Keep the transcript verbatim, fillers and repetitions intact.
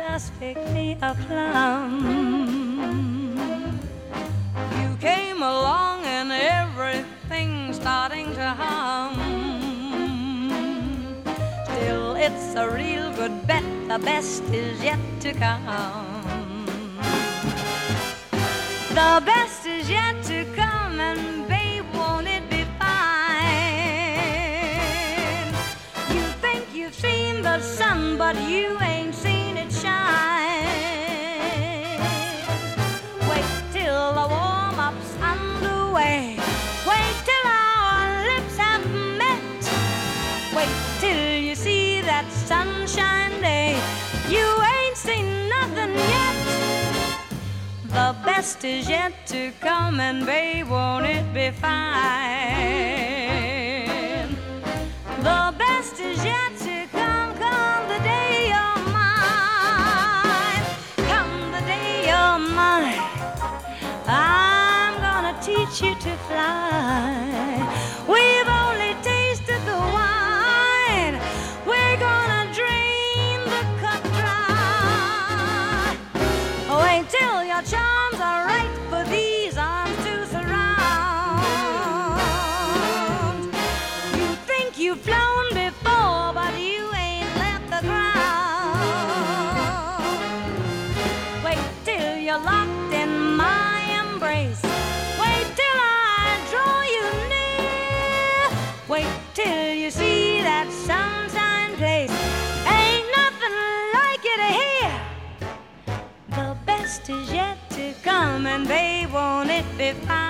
just pick me a plum. You came along and everything's starting to hum. Still, it's a real good bet, the best is yet to come. The best is yet to come, and babe, won't it be fine? You think you've seen the sun, but you ain't seen it shine. Wait till the warm-up's underway. Wait till our lips have met. Wait till you see that sunshine day. You ain't seen nothing yet. The best is yet to come, and babe, won't it be fine? The best is yet to come, come the day you're mine. Come the day you're mine. I'm gonna teach you to fly. We've only tasted the wine. We're gonna drain the cup dry. Wait till your charms are right for these arms to surround. You think you've flown before, but you ain't left the ground. Wait till you're locked in my embrace. Wait till I draw you near. Wait till you see that sunshine place. Ain't nothing like it here. The best is yet to come, and babe, won't it be fine?